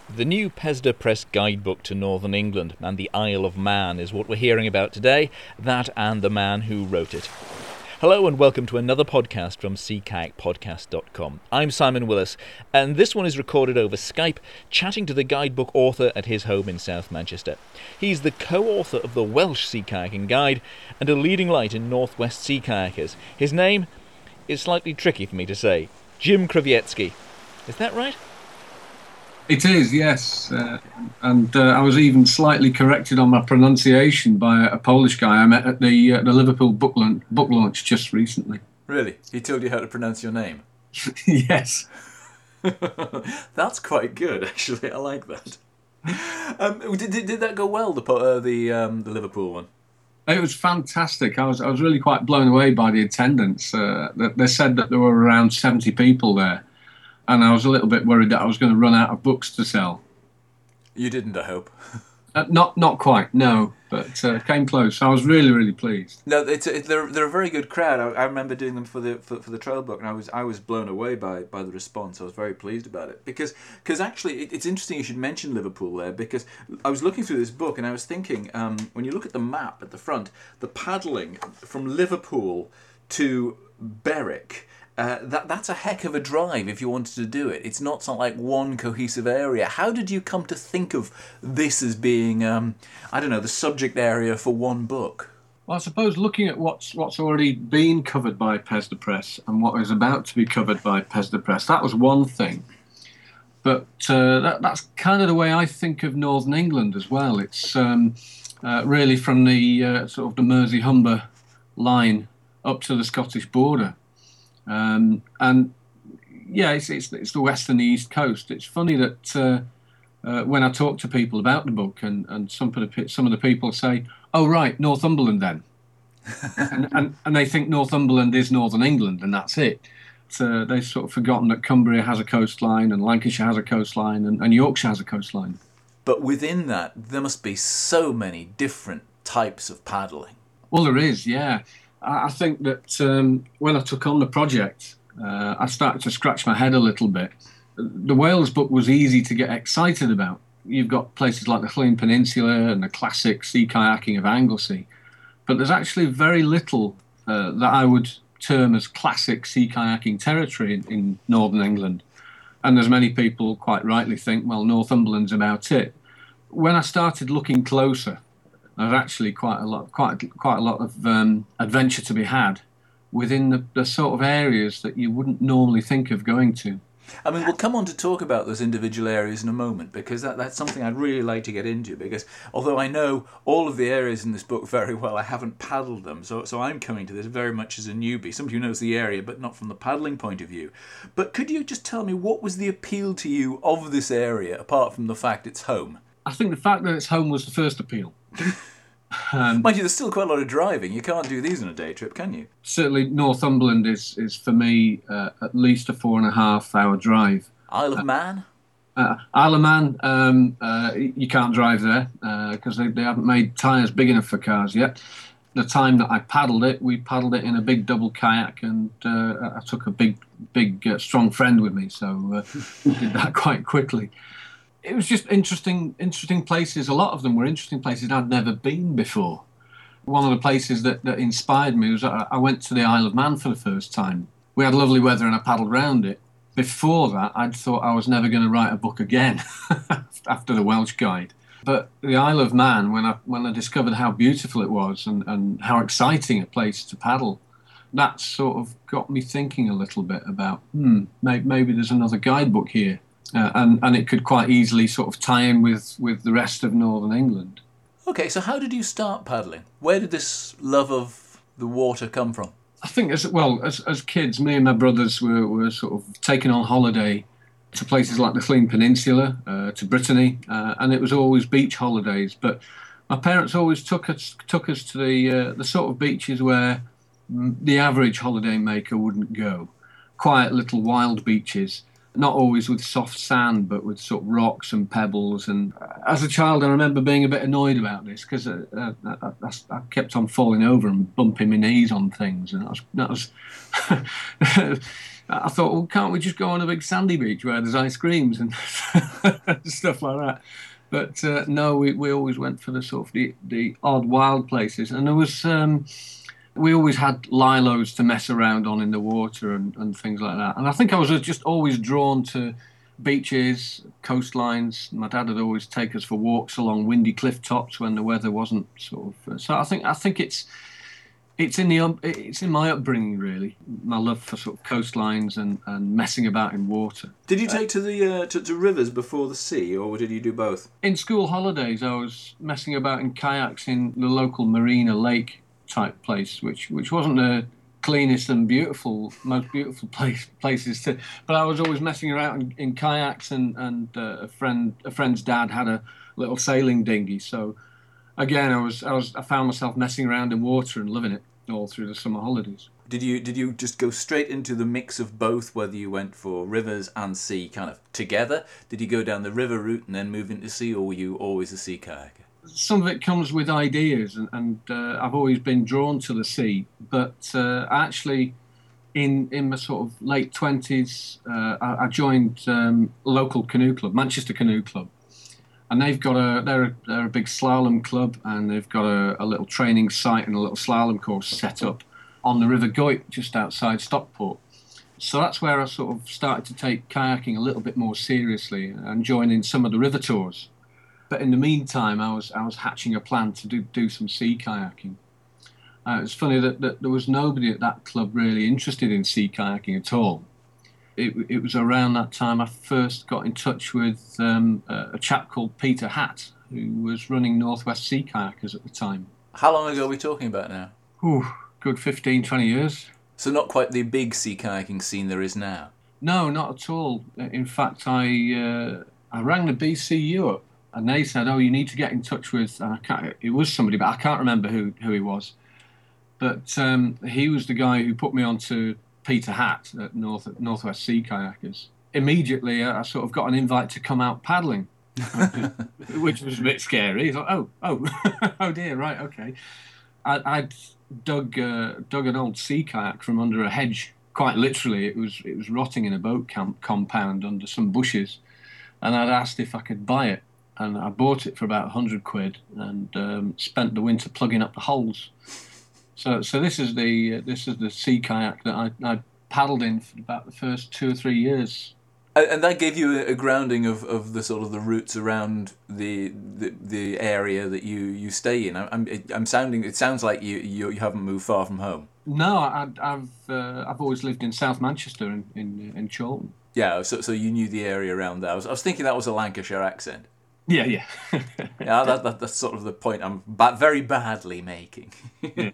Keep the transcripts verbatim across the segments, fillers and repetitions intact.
The new Pesda Press guidebook to Northern England and the Isle of Man is what we're hearing about today, that and the man who wrote it. Hello and welcome to another podcast from sea kayak podcast dot com. I'm Simon Willis, and this one is recorded over Skype, chatting to the guidebook author at his home in South Manchester. He's the co-author of the Welsh Sea Kayaking Guide and a leading light in Northwest sea kayakers. His name is slightly tricky for me to say. Jim Krawiecki. Is that right? It is, yes. Uh, and uh, I was even slightly corrected on my pronunciation by a Polish guy I met at the uh, the Liverpool book launch, book launch just recently. Really? He told you how to pronounce your name? Yes. That's quite good, actually. I like that. Um, did, did did that go well, the uh, the um, the Liverpool one? It was fantastic. I was I was really quite blown away by the attendance. Uh, they said that there were around seventy people there. And I was a little bit worried that I was going to run out of books to sell. You didn't, I hope. Uh, not not quite, no, but uh, came close. I was really, really pleased. No, it's a, they're they're a very good crowd. I, I remember doing them for the for, for the trail book, and I was I was blown away by, by the response. I was very pleased about it because because actually it, it's interesting you should mention Liverpool there, because I was looking through this book and I was thinking um, when you look at the map at the front, the paddling from Liverpool to Berwick. Uh, that that's a heck of a drive if you wanted to do it. It's not something like one cohesive area. How did you come to think of this as being, um, I don't know, the subject area for one book? Well, I suppose looking at what's what's already been covered by Pesda Press and what is about to be covered by Pesda Press, that was one thing. But uh, that, that's kind of the way I think of Northern England as well. It's um, uh, really from the uh, sort of the Mersey Humber line up to the Scottish border. Um, and yeah, it's, it's it's the west and the east coast. It's funny that uh, uh, when I talk to people about the book, and, and some of the some of the people say, "Oh right, Northumberland then," and, and and they think Northumberland is Northern England, and that's it. So they've sort of forgotten that Cumbria has a coastline, and Lancashire has a coastline, and, and Yorkshire has a coastline. But within that, there must be so many different types of paddling. Well, there is, yeah. I think that um, when I took on the project, uh, I started to scratch my head a little bit. The Wales book was easy to get excited about. You've got places like the Llŷn Peninsula and the classic sea kayaking of Anglesey. But there's actually very little uh, that I would term as classic sea kayaking territory in, in Northern England. And as many people quite rightly think, well, Northumberland's about it. When I started looking closer, there's actually quite a lot, quite quite a lot of um, adventure to be had within the, the sort of areas that you wouldn't normally think of going to. I mean, we'll come on to talk about those individual areas in a moment, because that, that's something I'd really like to get into, because although I know all of the areas in this book very well, I haven't paddled them, so so I'm coming to this very much as a newbie, somebody who knows the area, but not from the paddling point of view. But could you just tell me, what was the appeal to you of this area, apart from the fact it's home? I think the fact that it's home was the first appeal. Um, Mind you, there's still quite a lot of driving. You can't do these on a day trip, can you? Certainly, Northumberland is, is for me, uh, at least a four and a half hour drive. Isle of Man? Uh, uh, Isle of Man, um, uh, you can't drive there because uh, they, they haven't made tyres big enough for cars yet. The time that I paddled it, we paddled it in a big double kayak, and uh, I took a big, big, uh, strong friend with me, so uh, we did that quite quickly. It was just interesting, interesting places. A lot of them were interesting places I'd never been before. One of the places that, that inspired me was I, I went to the Isle of Man for the first time. We had lovely weather and I paddled around it. Before that, I'd thought I was never going to write a book again after the Welsh Guide. But the Isle of Man, when I when I discovered how beautiful it was and, and how exciting a place to paddle, that sort of got me thinking a little bit about, hmm, maybe, maybe there's another guidebook here. Uh, and, and it could quite easily sort of tie in with, with the rest of Northern England. Okay, so how did you start paddling? Where did this love of the water come from? I think, as well, as as kids, me and my brothers were, were sort of taken on holiday to places like the Llŷn Peninsula, uh, to Brittany, uh, and it was always beach holidays. But my parents always took us took us to the uh, the sort of beaches where the average holiday maker wouldn't go. Quiet little wild beaches. Not always with soft sand, but with sort of rocks and pebbles. And as a child, I remember being a bit annoyed about this because uh, uh, I, I, I kept on falling over and bumping my knees on things, and that was that was I thought, well, can't we just go on a big sandy beach where there's ice creams and stuff like that? But uh, no, we, we always went for the sort of the, the odd wild places. And there was, um, we always had lilos to mess around on in the water and, and things like that. And I think I was just always drawn to beaches, coastlines. My dad would always take us for walks along windy cliff tops when the weather wasn't sort of. Uh, so I think I think it's it's in the um, it's in my upbringing really. My love for sort of coastlines and, and messing about in water. Did you take to the uh, to, to rivers before the sea, or did you do both? In school holidays, I was messing about in kayaks in the local marina lake type place, which which wasn't the cleanest and beautiful, most beautiful place places to. But I was always messing around in, in kayaks, and and uh, a friend a friend's dad had a little sailing dinghy. So again, I was I was I found myself messing around in water and loving it all through the summer holidays. Did you did you just go straight into the mix of both, whether you went for rivers and sea kind of together? Did you go down the river route and then move into sea, or were you always a sea kayaker? Some of it comes with ideas, and, and uh, I've always been drawn to the sea. But uh, actually, in in my sort of late twenties, uh, I, I joined um, a local canoe club, Manchester Canoe Club, and they've got a they're a, they're a big slalom club, and they've got a, a little training site and a little slalom course set up on the River Goyt just outside Stockport. So that's where I sort of started to take kayaking a little bit more seriously and join in some of the river tours. But in the meantime, I was I was hatching a plan to do, do some sea kayaking. Uh, it's funny that, that there was nobody at that club really interested in sea kayaking at all. It, it was around that time I first got in touch with um, a, a chap called Peter Hatt, who was running Northwest Sea Kayakers at the time. How long ago are we talking about now? Ooh, good fifteen, twenty years. So not quite the big sea kayaking scene there is now? No, not at all. In fact, I uh, I rang the B C U up, and they said, "Oh, you need to get in touch with." And I can't, it was somebody, but I can't remember who, who he was. But um, he was the guy who put me on to Peter Hatt at North Northwest Sea Kayakers. Immediately, I sort of got an invite to come out paddling, which was a bit scary. Like, oh, oh, oh dear, right, okay. I, I'd dug uh, dug an old sea kayak from under a hedge. Quite literally, it was it was rotting in a boat camp compound under some bushes, and I'd asked if I could buy it. And I bought it for about a hundred quid, and um, spent the winter plugging up the holes. So, so this is the uh, this is the sea kayak that I, I paddled in for about the first two or three years. And that gave you a grounding of, of the sort of the roots around the the, the area that you, you stay in. I'm I'm sounding. It sounds like you, you you haven't moved far from home. No, I, I've uh, I've always lived in South Manchester in in, in Chorlton. Yeah, so so you knew the area around there. I was I was thinking that was a Lancashire accent. Yeah, yeah. yeah, that, that, that's sort of the point I'm ba- very badly making. Yeah.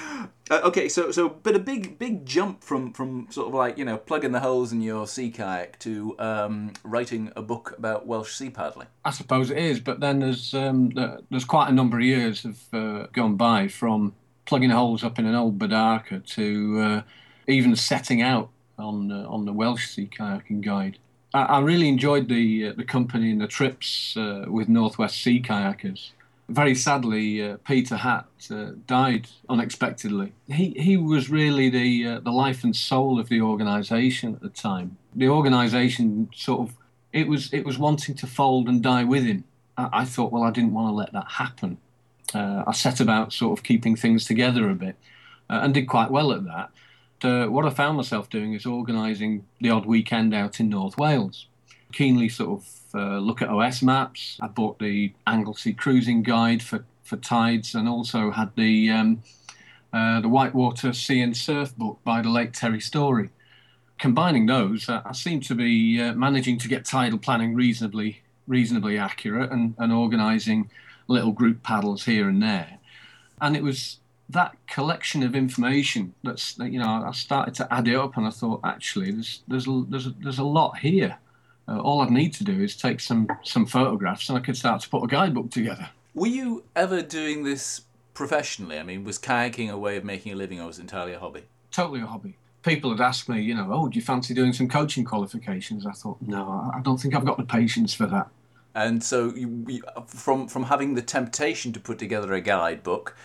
uh, okay, so so but a big big jump from, from sort of like, you know, plugging the holes in your sea kayak to um, writing a book about Welsh sea paddling. I suppose it is, but then there's um, there's quite a number of years have uh, gone by from plugging holes up in an old Badarka to uh, even setting out on uh, on the Welsh Sea Kayaking Guide. I really enjoyed the uh, the company and the trips uh, with Northwest Sea Kayakers. Very sadly, uh, Peter Hatt uh, died unexpectedly. He he was really the uh, the life and soul of the organisation at the time. The organisation sort of it was it was wanting to fold and die with him. I, I thought, well, I didn't want to let that happen. Uh, I set about sort of keeping things together a bit, uh, and did quite well at that. Uh, what I found myself doing is organising the odd weekend out in North Wales. Keenly sort of uh, look at O S maps. I bought the Anglesey Cruising Guide for, for tides, and also had the um, uh, the Whitewater Sea and Surf book by the late Terry Story. Combining those, uh, I seem to be uh, managing to get tidal planning reasonably reasonably accurate, and, and organising little group paddles here and there. And it was that collection of information that's, you know, I started to add it up, and I thought, actually, there's there's a, there's a, there's a lot here. Uh, all I'd need to do is take some some photographs, and I could start to put a guidebook together. Were you ever doing this professionally? I mean, was kayaking a way of making a living, or was it entirely a hobby? Totally a hobby. People had asked me, you know, oh, do you fancy doing some coaching qualifications? I thought, no, I don't think I've got the patience for that. And so, you, you, from from having the temptation to put together a guidebook,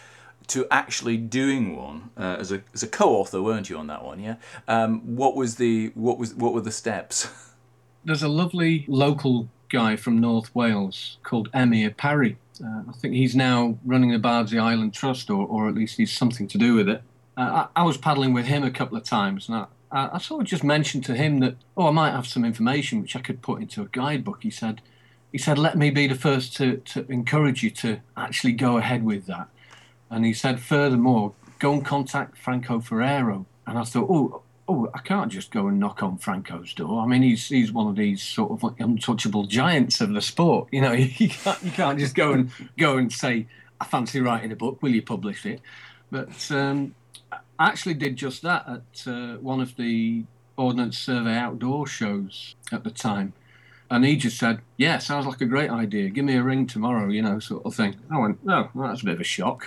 to actually doing one uh, as a as a co-author, weren't you, on that one? Yeah. Um, what was the what was what were the steps? There's a lovely local guy from North Wales called Emir Parry. Uh, I think he's now running the Bardsey Island Trust, or, or at least he's something to do with it. Uh, I, I was paddling with him a couple of times, and I, I, I sort of just mentioned to him that, oh, I might have some information which I could put into a guidebook. He said, he said, let me be the first to, to encourage you to actually go ahead with that. And he said, furthermore, go and contact Franco Ferrero. And I thought, oh, oh, I can't just go and knock on Franco's door. I mean, he's he's one of these sort of like untouchable giants of the sport. You know, you can't you can't just go and go and say, I fancy writing a book. Will you publish it? But um, I actually did just that at uh, one of the Ordnance Survey outdoor shows at the time. And he just said, yeah, sounds like a great idea. Give me a ring tomorrow, you know, sort of thing. I went, oh, well, that's a bit of a shock.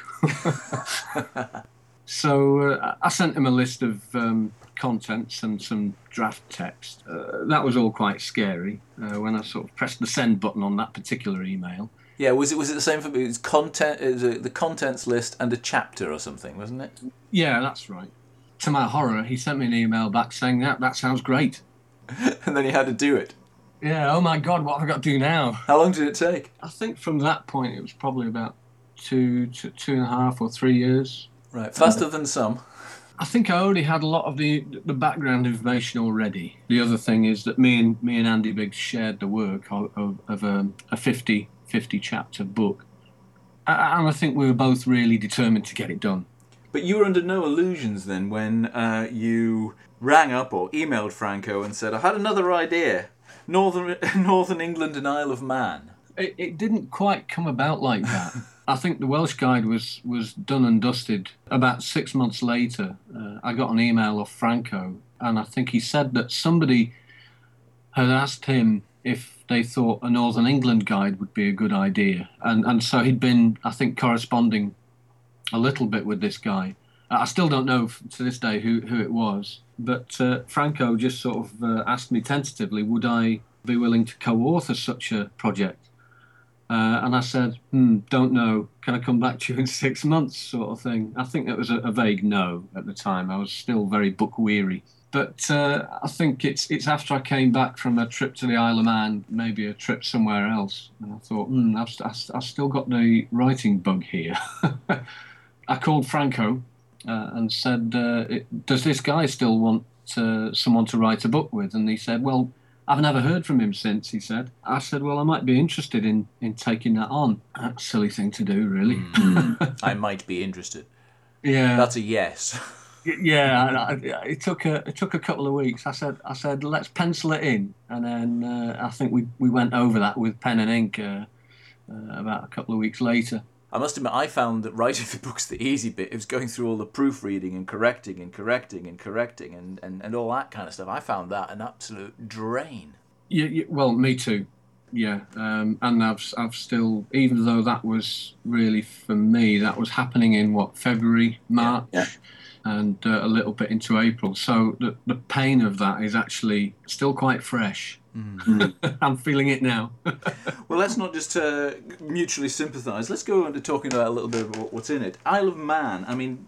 So uh, I sent him a list of um, contents and some draft text. Uh, that was all quite scary uh, when I sort of pressed the send button on that particular email. Yeah, was it was it the same for me? It was content, it was a, the contents list and a chapter or something, wasn't it? Yeah, that's right. To my horror, he sent me an email back saying, that, that sounds great. And then he had to do it. Yeah, oh my God, what have I got to do now? How long did it take? I think from that point it was probably about two, two, two and a half or three years. Right, faster uh, than some. I think I already had a lot of the the background information already. The other thing is that me and me and Andy Biggs shared the work of, of, of um, a fifty, fifty chapter book. And I think we were both really determined to get it done. But you were under no illusions then when uh, you rang up or emailed Franco and said, I had another idea. Northern Northern England and Isle of Man. It, it didn't quite come about like that. I think the Welsh Guide was, was done and dusted. About six months later, uh, I got an email off Franco, and I think he said that somebody had asked him if they thought a Northern England guide would be a good idea. And, and so he'd been, I think, corresponding a little bit with this guy. I still don't know to this day who, who it was, but uh, Franco just sort of uh, asked me tentatively, would I be willing to co-author such a project? Uh, and I said, hmm, don't know, can I come back to you in six months sort of thing? I think it was a, a vague no at the time. I was still very book weary. But uh, I think it's it's after I came back from a trip to the Isle of Man, maybe a trip somewhere else, and I thought, hmm, I've, I've, I've still got the writing bug here. I called Franco uh, and said, uh, it, does this guy still want uh, someone to write a book with? And he said, well, I've never heard from him since, he said. I said, well, I might be interested in, in taking that on. That's a silly thing to do, really. Mm, I might be interested. Yeah. That's a yes. Yeah, I, I, it took a it took a couple of weeks. I said I said let's pencil it in, and then uh, I think we we went over that with pen and ink uh, uh, about a couple of weeks later. I must admit, I found that writing the book's the easy bit. It was going through all the proofreading and correcting and correcting and correcting and, and, and all that kind of stuff. I found that an absolute drain. Yeah, yeah well, me too. Yeah, um, and I've I've still, even though that was really for me, that was happening in what February, March. Yeah. Yeah. And uh, a little bit into April. So the, the pain of that is actually still quite fresh. Mm. I'm feeling it now. Well, let's not just uh, mutually sympathise. Let's go into talking about a little bit of what's in it. Isle of Man, I mean,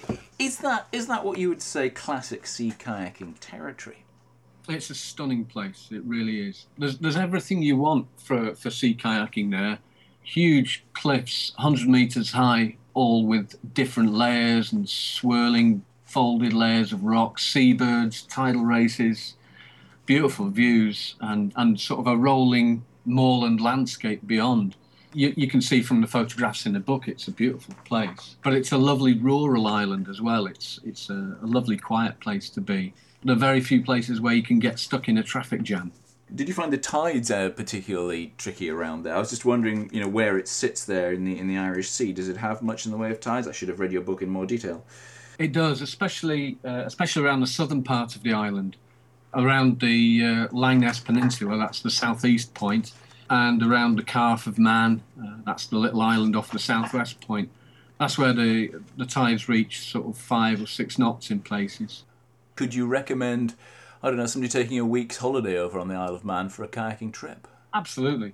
is that is that what you would say classic sea kayaking territory? It's a stunning place. It really is. There's there's everything you want for, for sea kayaking there. Huge cliffs, one hundred metres high, all with different layers and swirling folded layers of rocks, seabirds, tidal races, beautiful views, and, and sort of a rolling moorland landscape beyond. You, you can see from the photographs in the book, it's a beautiful place. But it's a lovely rural island as well. It's, it's a, a lovely, quiet place to be. There are very few places where you can get stuck in a traffic jam. Did you find the tides uh, particularly tricky around there? I was just wondering, you know, where it sits there in the in the Irish Sea. Does it have much in the way of tides? I should have read your book in more detail. It does, especially uh, especially around the southern part of the island, around the uh, Langness Peninsula. That's the southeast point, and around the Calf of Man. Uh, that's the little island off the southwest point. That's where the the tides reach sort of five or six knots in places. Could you recommend, I don't know, somebody taking a week's holiday over on the Isle of Man for a kayaking trip? Absolutely.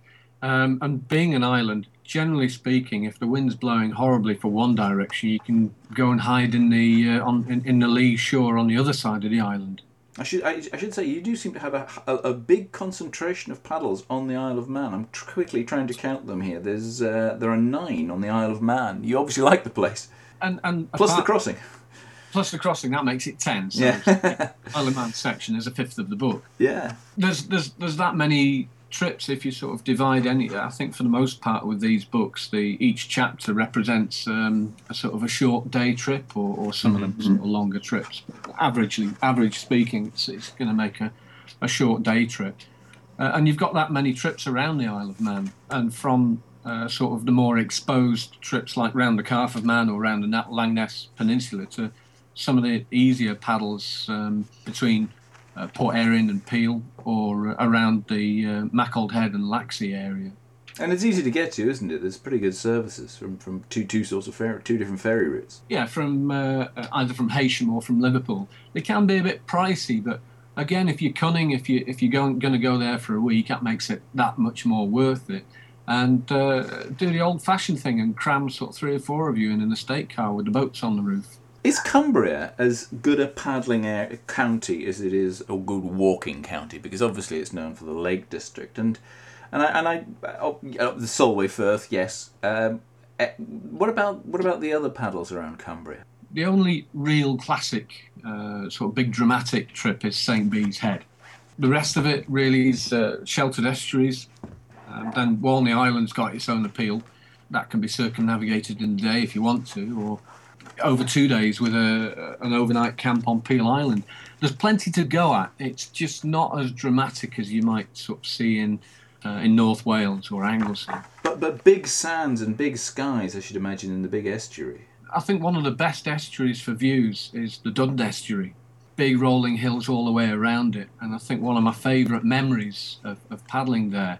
Um, and being an island, generally speaking, if the wind's blowing horribly for one direction, you can go and hide in the uh, on in, in the lee shore on the other side of the island. I should I, I should say you do seem to have a, a, a big concentration of paddles on the Isle of Man. I'm tr- quickly trying to count them here. There's uh, there are nine on the Isle of Man. You obviously like the place. And and plus apart, the crossing. Plus the crossing, that makes it ten. So yeah. Isle of Man section is a fifth of the book. Yeah. There's there's there's that many trips if you sort of divide any. I think for the most part with these books, the each chapter represents um, a sort of a short day trip, or, or some mm-hmm. of them sort of longer trips. Averagely, average speaking, it's, it's going to make a, a short day trip. Uh, and you've got that many trips around the Isle of Man, and from uh, sort of the more exposed trips like round the Calf of Man or round the Langness Peninsula to some of the easier paddles um, between uh, Port Erin and Peel, or uh, around the uh, Mackold Head and Laxey area. And it's easy to get to, isn't it? There's pretty good services from, from two two sorts of ferry, two different ferry routes. Yeah, from uh, either from Heysham or from Liverpool. They can be a bit pricey, but again, if you're cunning, if you if you're going going to go there for a week, that makes it that much more worth it. And uh, do the old-fashioned thing and cram sort of three or four of you in an estate car with the boats on the roof. Is Cumbria as good a paddling air county as it is a good walking county? Because obviously it's known for the Lake District, and and I and I oh, the Solway Firth, yes. Um, what about what about the other paddles around Cumbria? The only real classic uh, sort of big dramatic trip is Saint Bees Head. The rest of it really is uh, sheltered estuaries. Um, then Walney Island's got its own appeal. That can be circumnavigated in a day if you want to, or over two days with a an overnight camp on Peel Island. There's plenty to go at. It's just not as dramatic as you might sort of see in uh, in North Wales or Anglesey. But but big sands and big skies, I should imagine, in the big estuary. I think one of the best estuaries for views is the Dund Estuary. Big rolling hills all the way around it. And I think one of my favourite memories of, of paddling there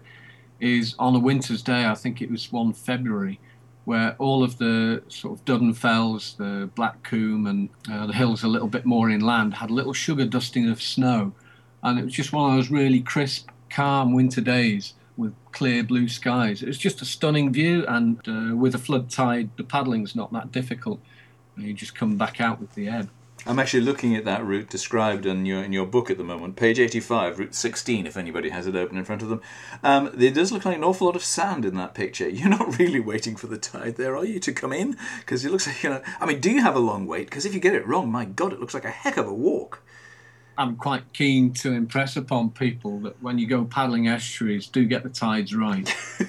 is on a winter's day, I think it was one February, where all of the sort of Duddon Fells, the Black Combe and uh, the hills a little bit more inland had a little sugar dusting of snow. And it was just one of those really crisp, calm winter days with clear blue skies. It was just a stunning view, and uh, with a flood tide, the paddling's not that difficult. You just come back out with the ebb. I'm actually looking at that route described in your in your book at the moment, page eighty-five, route sixteen, if anybody has it open in front of them. Um, there does look like an awful lot of sand in that picture. You're not really waiting for the tide there, are you, to come in? Because it looks like, you know, I mean, do you have a long wait? Because if you get it wrong, my God, it looks like a heck of a walk. I'm quite keen to impress upon people that when you go paddling estuaries, do get the tides right.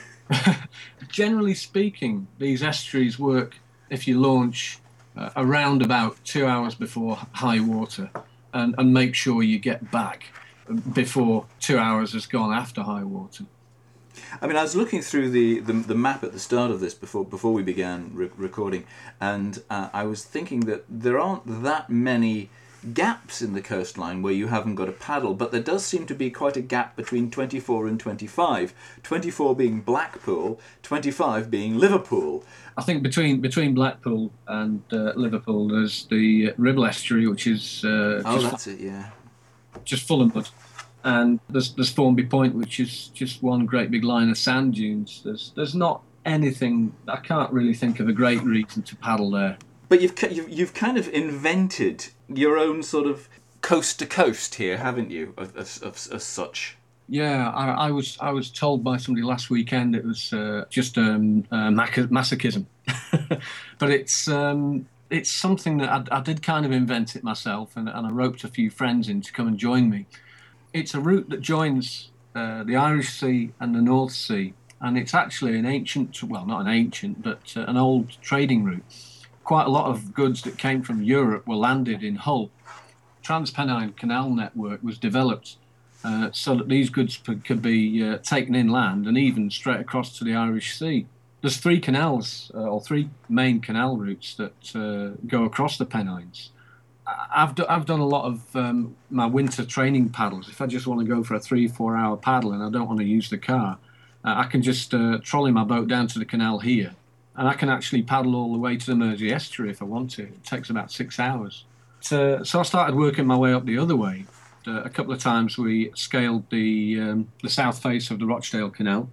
Generally speaking, these estuaries work if you launch uh, around about two hours before high water, and, and make sure you get back before two hours has gone after high water. I mean, I was looking through the, the, the map at the start of this before before we began re- recording, and uh, I was thinking that there aren't that many gaps in the coastline where you haven't got a paddle, but there does seem to be quite a gap between twenty-four and twenty-five. twenty-four being Blackpool, twenty-five being Liverpool. I think between between Blackpool and uh, Liverpool, there's the Ribble Estuary, which is uh, oh, just that's it, yeah, just full of mud, and there's there's Formby Point, which is just one great big line of sand dunes. There's there's not anything. I can't really think of a great reason to paddle there. But you've you've you've kind of invented your own sort of coast to coast here, haven't you? As, as, as such. Yeah, I, I was I was told by somebody last weekend it was uh, just um, uh, masochism, but it's um, it's something that I, I did kind of invent it myself, and, and I roped a few friends in to come and join me. It's a route that joins uh, the Irish Sea and the North Sea, and it's actually an ancient, well, not an ancient, but uh, an old trading route. Quite a lot of goods that came from Europe were landed in Hull. Transpennine Canal network was developed uh, so that these goods p- could be uh, taken inland and even straight across to the Irish Sea. There's three canals, uh, or three main canal routes that uh, go across the Pennines. I've, do- I've done a lot of um, my winter training paddles. If I just want to go for a three, four hour paddle and I don't want to use the car, uh, I can just uh, trolley my boat down to the canal here. And I can actually paddle all the way to the Mersey Estuary if I want to. It takes about six hours. So, so I started working my way up the other way. Uh, a couple of times we scaled the um, the south face of the Rochdale Canal.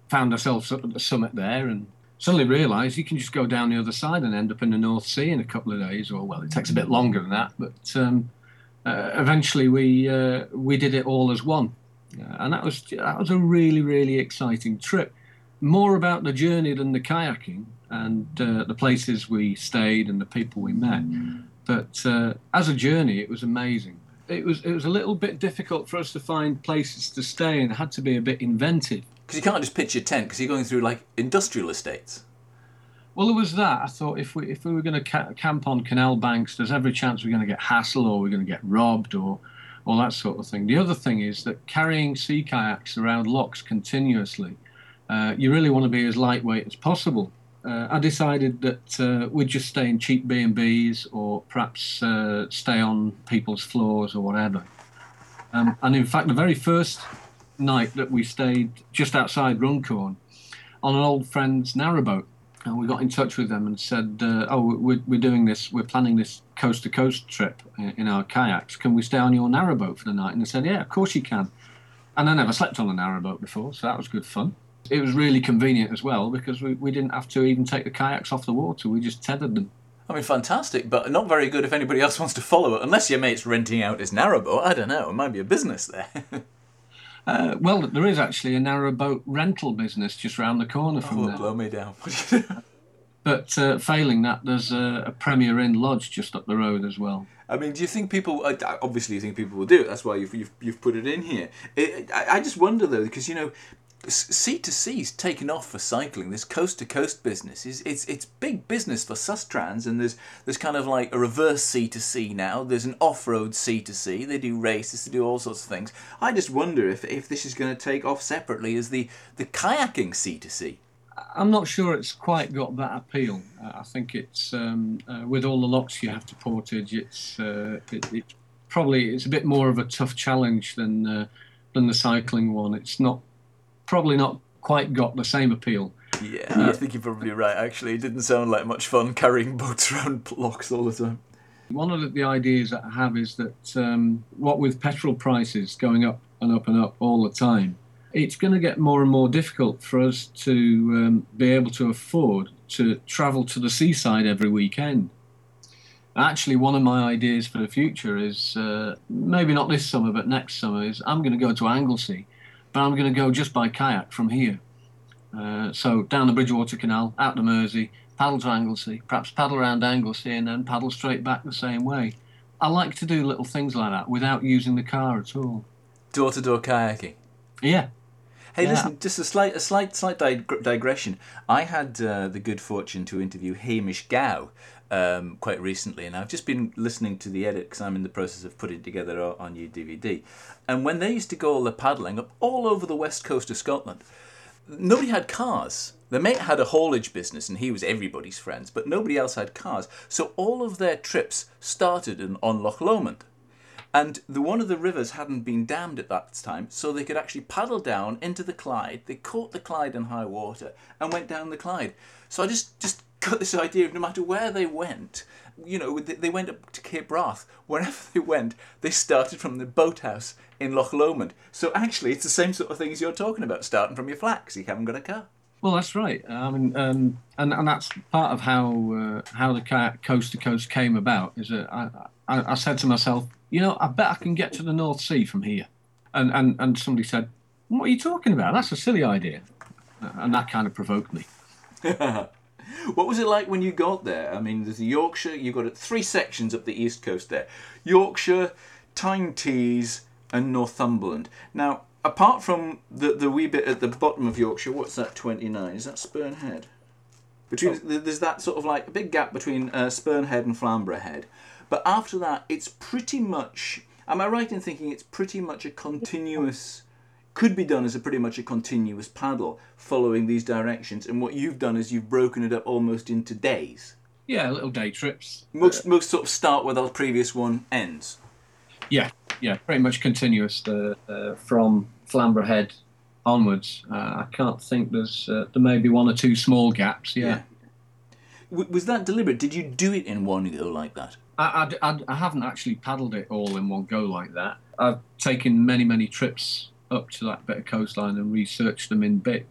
found ourselves up at the summit there and suddenly realised you can just go down the other side and end up in the North Sea in a couple of days. Or, well, it takes a bit longer than that, but um, uh, eventually we uh, we did it all as one. Uh, and that was that was a really, really exciting trip. More about the journey than the kayaking and uh, the places we stayed and the people we met. But uh, as a journey, it was amazing. It was it was a little bit difficult for us to find places to stay and had to be a bit inventive. Because you can't just pitch your tent because you're going through like industrial estates. Well, there was that. I thought if we if we were going to ca- camp on canal banks, there's every chance we're going to get hassled or we're going to get robbed or all that sort of thing. The other thing is that carrying sea kayaks around locks continuously, uh, you really want to be as lightweight as possible. Uh, I decided that uh, we'd just stay in cheap B and B's or perhaps uh, stay on people's floors or whatever. Um, and in fact, the very first night that we stayed just outside Runcorn on an old friend's narrowboat, and we got in touch with them and said, uh, oh, we're, we're doing this, we're planning this coast-to-coast trip in, in our kayaks. Can we stay on your narrowboat for the night? And they said, yeah, of course you can. And I never slept on a narrowboat before, so that was good fun. It was really convenient as well because we, we didn't have to even take the kayaks off the water. We just tethered them. I mean, fantastic, but not very good if anybody else wants to follow it, unless your mate's renting out his narrowboat. I don't know, it might be a business there. uh, well, there is actually a narrowboat rental business just round the corner from oh, there. Blow me down. But uh, failing that, there's a, a Premier Inn Lodge just up the road as well. I mean, do you think people... Obviously, you think people will do it. That's why you've you've, you've put it in here. It, I, I just wonder, though, because, you know, sea to sea's taken off for cycling. This coast to coast business is it's it's big business for Sustrans, and there's there's kind of like a reverse sea to sea now. There's an off road sea to sea. They do races, they do all sorts of things. I just wonder if if this is going to take off separately as the the kayaking sea to sea. I'm not sure it's quite got that appeal. Uh, I think it's um, uh, with all the locks you have to portage. It's uh, it, it probably it's a bit more of a tough challenge than uh, than the cycling one. It's not. Probably not quite got the same appeal. Yeah, uh, I think you're probably right, actually. It didn't sound like much fun carrying boats around locks all the time. One of the, the ideas that I have is that um, what with petrol prices going up and up and up all the time, it's going to get more and more difficult for us to um, be able to afford to travel to the seaside every weekend. Actually, one of my ideas for the future is, uh, maybe not this summer, but next summer, is I'm going to go to Anglesey. But I'm going to go just by kayak from here. Uh, so down the Bridgewater Canal, out the Mersey, paddle to Anglesey, perhaps paddle around Anglesey and then paddle straight back the same way. I like to do little things like that without using the car at all. Door-to-door kayaking? Yeah. Hey, yeah. Listen, just a slight, a slight, slight dig- digression. I had uh, the good fortune to interview Hamish Gow um, quite recently, and I've just been listening to the edit because I'm in the process of putting together on new D V D. And when they used to go all the paddling up all over the west coast of Scotland, nobody had cars. Their mate had a haulage business, and he was everybody's friends, but nobody else had cars. So all of their trips started in, on Loch Lomond. And the one of the rivers hadn't been dammed at that time, so they could actually paddle down into the Clyde. They caught the Clyde in high water and went down the Clyde. So I just, just got this idea of no matter where they went, you know, they went up to Cape Wrath. Wherever they went, they started from the boathouse in Loch Lomond. So actually, it's the same sort of thing as you're talking about, starting from your flat, because you haven't got a car. Well, that's right. I mean, um, and and that's part of how uh, how the kayak coast to coast came about. Is that I, I I said to myself, you know, I bet I can get to the North Sea from here, and and and somebody said, what are you talking about? That's a silly idea, and that kind of provoked me. What was it like when you got there? I mean, there's Yorkshire. You've got three sections up the east coast there: Yorkshire, Tyne Tees, and Northumberland. Now, apart from the the wee bit at the bottom of Yorkshire, what's that? twenty-nine? Is that Spurn Head? Between oh. There's that sort of like a big gap between uh, Spurn Head and Flamborough Head. But after that, it's pretty much. Am I right in thinking it's pretty much a continuous? Could be done as a pretty much a continuous paddle following these directions. And what you've done is you've broken it up almost into days. Yeah, little day trips. Most uh, most sort of start where the previous one ends. Yeah, yeah, pretty much continuous uh, uh, from Flamborough Head onwards. Uh, I can't think there's uh, there may be one or two small gaps. Yeah. yeah. W- was that deliberate? Did you do it in one go like that? I, I, I, I haven't actually paddled it all in one go like that. I've taken many many trips up to that bit of coastline and researched them in bits.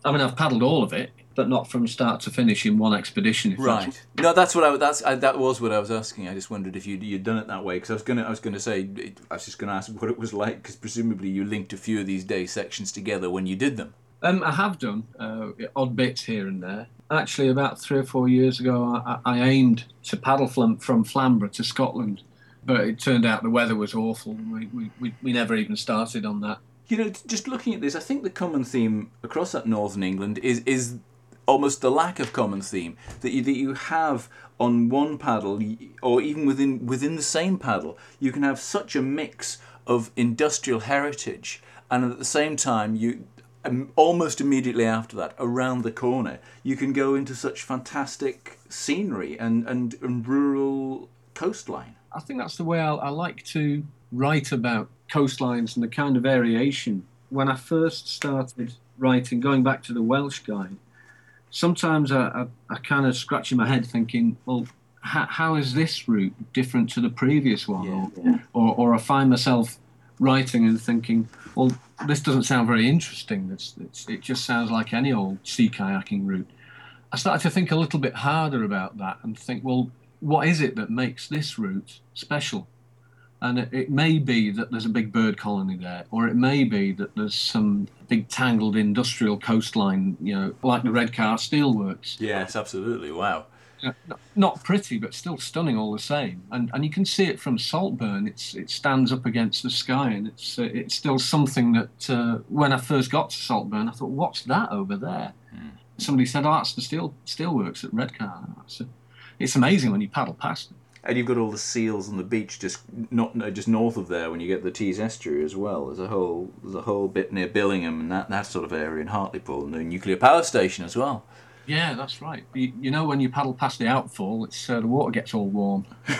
I mean, I've paddled all of it, but not from start to finish in one expedition. If Right. That's... No, that's what I that's I, that was what I was asking. I just wondered if you you'd done it that way because I was gonna I was gonna say I was just gonna ask what it was like because presumably you linked a few of these day sections together when you did them. Um, I have done uh, odd bits here and there. Actually, about three or four years ago, I, I aimed to paddle from, from Flamborough to Scotland, but it turned out the weather was awful. We, we, we, we never even started on that. You know, just looking at this, I think the common theme across that northern England is is almost the lack of common theme that you that you have on one paddle, or even within within the same paddle, you can have such a mix of industrial heritage, and at the same time, you um, almost immediately after that, around the corner, you can go into such fantastic scenery and and, and rural coastline. I think that's the way I, I like to write about coastlines and the kind of variation. When I first started writing, going back to the Welsh guide, sometimes I, I, I kind of scratching my head thinking, well, how, how is this route different to the previous one? Yeah. Or, or, or I find myself writing and thinking, well, this doesn't sound very interesting. It's, it's, it just sounds like any old sea kayaking route. I started to think a little bit harder about that and think, well, what is it that makes this route special? And it, it may be that there's a big bird colony there, or it may be that there's some big tangled industrial coastline, you know, like the Redcar Steelworks. Yes, absolutely. Wow. You know, not pretty, but still stunning all the same. And and you can see it from Saltburn. It's it stands up against the sky, and it's uh, it's still something that uh, when I first got to Saltburn, I thought, what's that over there? Hmm. Somebody said, oh, that's the steel steelworks at Redcar. So it's amazing when you paddle past them. And you've got all the seals on the beach just not just north of there when you get the Tees estuary as well. There's a whole there's a whole bit near Billingham and that, that sort of area in Hartlepool, and the nuclear power station as well. Yeah, that's right. You, you know, when you paddle past the outfall, it's uh, the water gets all warm.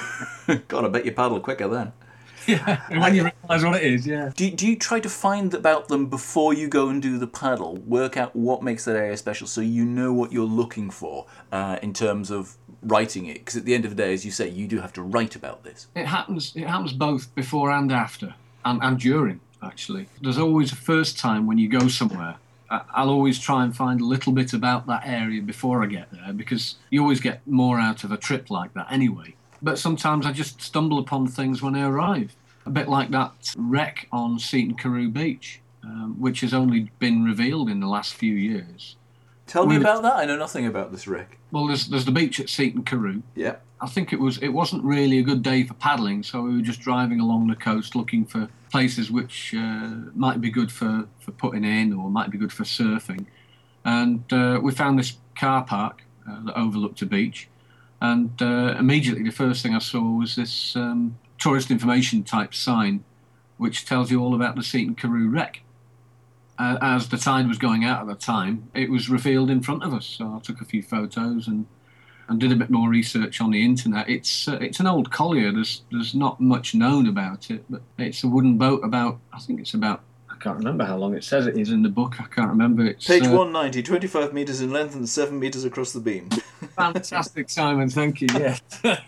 God, I bet you paddle quicker then. Yeah, when you realise what it is, yeah. Do, do you try to find about them before you go and do the paddle? Work out what makes that area special so you know what you're looking for uh, in terms of writing it? Because at the end of the day, as you say, you do have to write about this. It happens It happens both before and after, and, and during, actually. There's always a first time when you go somewhere. I'll always try and find a little bit about that area before I get there, because you always get more out of a trip like that anyway. But sometimes I just stumble upon things when I arrive. A bit like that wreck on Seaton Carew Beach, um, which has only been revealed in the last few years. Tell me about that. I know nothing about this wreck. Well, there's there's the beach at Seaton Carew. Yeah. I think it was it wasn't really a good day for paddling, so we were just driving along the coast looking for places which uh, might be good for, for putting in or might be good for surfing. And uh, we found this car park uh, that overlooked a beach. And uh, immediately the first thing I saw was this um, tourist information type sign which tells you all about the Seaton Carew wreck. Uh, as the tide was going out at the time, it was revealed in front of us. So I took a few photos and, and did a bit more research on the internet. It's uh, it's an old collier. There's there's not much known about it, but it's a wooden boat about, I think it's about, I can't remember how long it says it is in the book. I can't remember. It's Page uh, one ninety, twenty-five metres in length and seven metres across the beam. Fantastic, Simon. Thank you. Yes.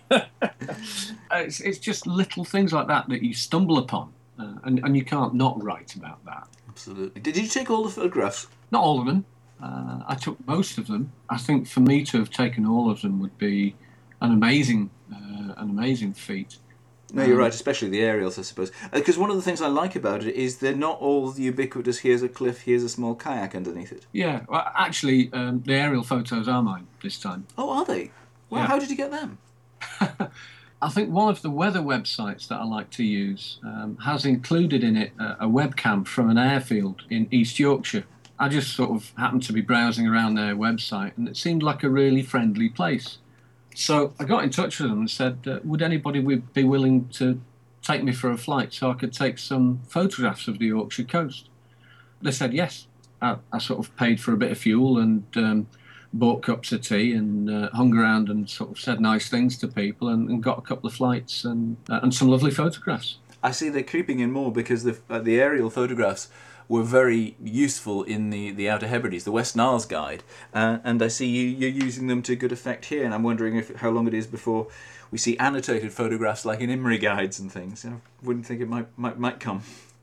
it's, it's just little things like that that you stumble upon, uh, and, and you can't not write about that. Absolutely. Did you take all the photographs? Not all of them. Uh, I took most of them. I think for me to have taken all of them would be an amazing, uh, an amazing feat. No, you're um, right, especially the aerials, I suppose. Because uh, one of the things I like about it is they're not all the ubiquitous, here's a cliff, here's a small kayak underneath it. Yeah, well, actually, um, the aerial photos are mine this time. Oh, are they? Well, yeah. How did you get them? I think one of the weather websites that I like to use um, has included in it a, a webcam from an airfield in East Yorkshire. I just sort of happened to be browsing around their website, and it seemed like a really friendly place. So I got in touch with them and said, uh, would anybody be willing to take me for a flight so I could take some photographs of the Yorkshire coast? They said yes. I, I sort of paid for a bit of fuel and um, bought cups of tea and uh, hung around and sort of said nice things to people and, and got a couple of flights and uh, and some lovely photographs. I see they're creeping in more because the uh, the aerial photographs were very useful in the, the Outer Hebrides, the West Niles guide, uh, and I see you, you're using them to good effect here, and I'm wondering if how long it is before we see annotated photographs like in Imrie guides and things. I wouldn't think it might might, might come.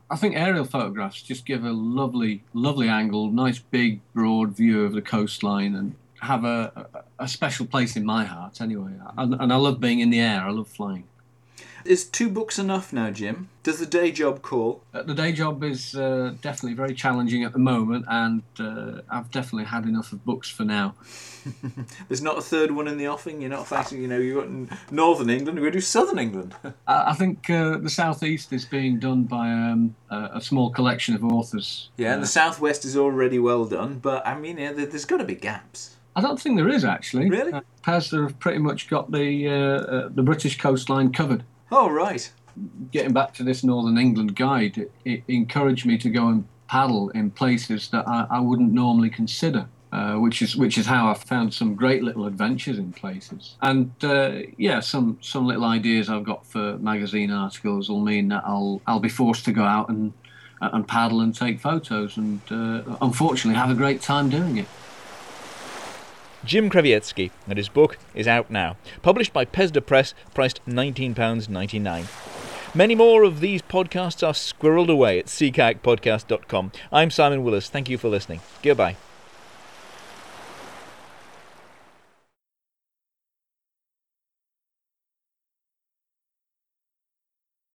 I think aerial photographs just give a lovely, lovely angle, nice big, broad view of the coastline, and have a, a, a special place in my heart anyway. And, and I love being in the air. I love flying. Is two books enough now, Jim? Does the day job call? Uh, the day job is uh, definitely very challenging at the moment, and uh, I've definitely had enough of books for now. There's not a third one in the offing? You're not facing, you know, you've got Northern England, we're going to do Southern England. I, I think uh, the Southeast is being done by um, a, a small collection of authors. Yeah, and uh, the Southwest is already well done, but, I mean, yeah, there, there's got to be gaps. I don't think there is, actually. Really? Uh, Pezda have pretty much got the, uh, uh, the British coastline covered. Oh, right. Getting back to this Northern England guide, it, it encouraged me to go and paddle in places that I, I wouldn't normally consider, uh, which is which is how I found some great little adventures in places. And uh, yeah, some some little ideas I've got for magazine articles will mean that I'll I'll be forced to go out and and paddle and take photos, and uh, unfortunately have a great time doing it. Jim Krawiecki, and his book is out now. Published by Pezda Press, priced nineteen pounds ninety-nine. Many more of these podcasts are squirreled away at sea kayak podcast dot com. I'm Simon Willis. Thank you for listening. Goodbye.